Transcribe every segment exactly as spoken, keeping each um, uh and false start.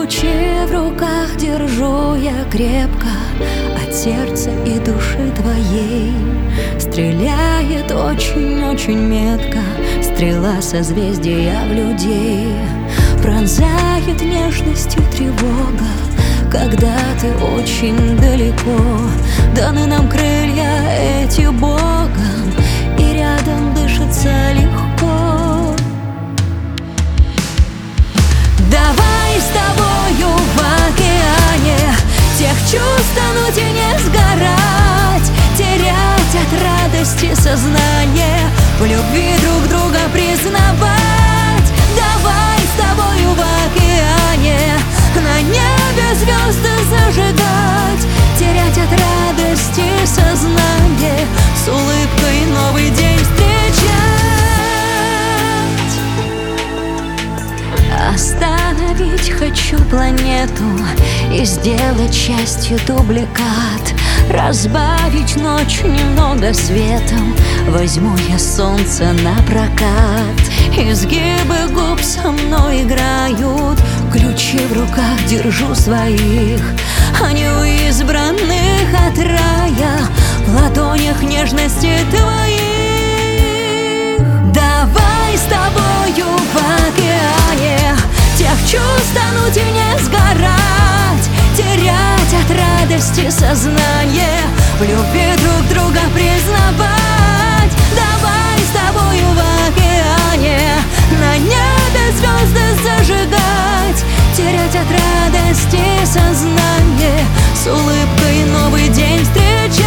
Ключи в руках держу я крепко от сердца и души твоей. Стреляет очень-очень метко стрела созвездия в людей. Пронзает нежностью тревога, когда ты очень далеко. Даны нам крылья эти Богом, и рядом дышится легко. Давай с тобою в океане тех чувств тонуть и не сгорать, терять от радости сознание, в любви друг друга признавать. Давай с тобою в океане на небе звезды зажигать, терять от радости сознание, с улыбкой новый день встречать. Остановить хочу планету и сделать счастью дубликат. Разбавить ночь немного светом, возьму я солнце на прокат. Изгибы губ со мной играют, ключи в руках держу своих. Они у избранных от рая, в ладонях нежности твоих. Давай с тобою в океане тех чувств тонуть и не сгорать, терять от радости сознание, в любви друг друга признавать. Давай с тобою в океане на небе звезды зажигать, терять от радости сознание, с улыбкой новый день встречать.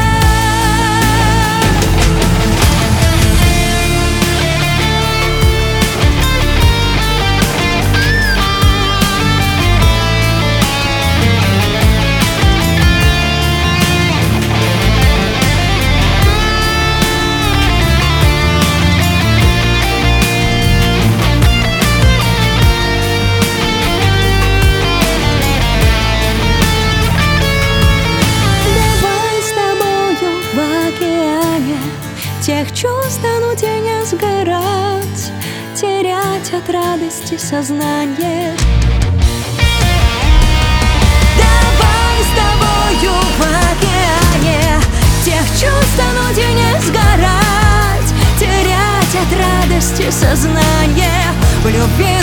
Тех чувств тонуть и не сгорать, терять от радости сознание. Давай с тобою в океане тех чувств тонуть и не сгорать, терять от радости сознание, в любви